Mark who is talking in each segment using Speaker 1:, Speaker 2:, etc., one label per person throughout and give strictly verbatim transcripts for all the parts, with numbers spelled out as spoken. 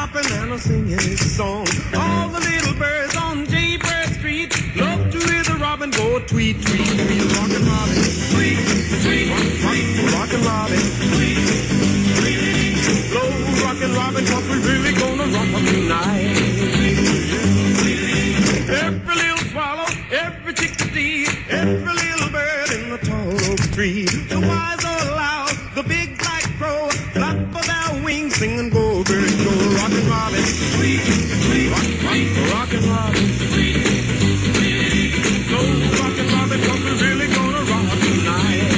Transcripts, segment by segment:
Speaker 1: bopping and a singing his song. All the little birds on Jaybird Street love to hear the robin go tweet, tweet, tweet. Rockin' Robin, tweet, tweet, tweet. Rockin' Robin, tweet, tweet. Blow Rockin' Robin, 'cause we're really gonna rock 'em tonight. Every little swallow, every chickadee, every little bird in the tall oak tree. The wise old loud, the big black crow, flap of their wings, sing and go, bird, go. Rockin' Robin, tweet, tweet, rock, rock, rockin' Robin, tweet, tweet. Go Rockin' Robin, 'cause we're really gonna rock tonight.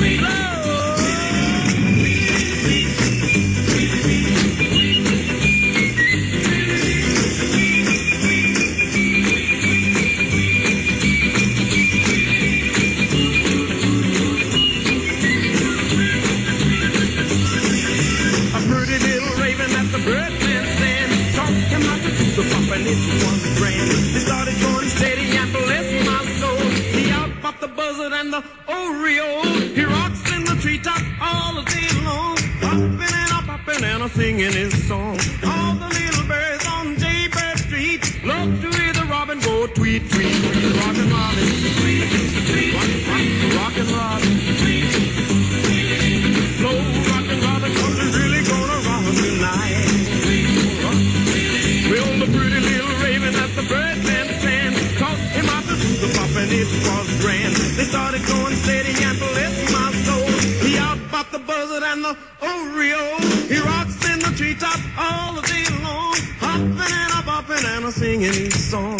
Speaker 1: They started going steady and bless my soul. He out popped the buzzard and the Oreo. He rocks in the treetop all the day long, popping and a popping and a singing his song. All the little birds on Jaybird Street love to hear the robin go tweet, tweet, tweet. Rockin' Robin, tweet, tweet, rock, rock, rockin' Robin, tweet, tweet. Slow rockin' Robin, 'cause we're really gonna rock tonight. Well, the pretty little raven at the birdland stand taught him how to do the pop, and it was grand. They started going steady and bless my soul. He out popped the buzzard and the Oreo. He rocks in the treetop all the day long, hopping and a bopping and a singing his song.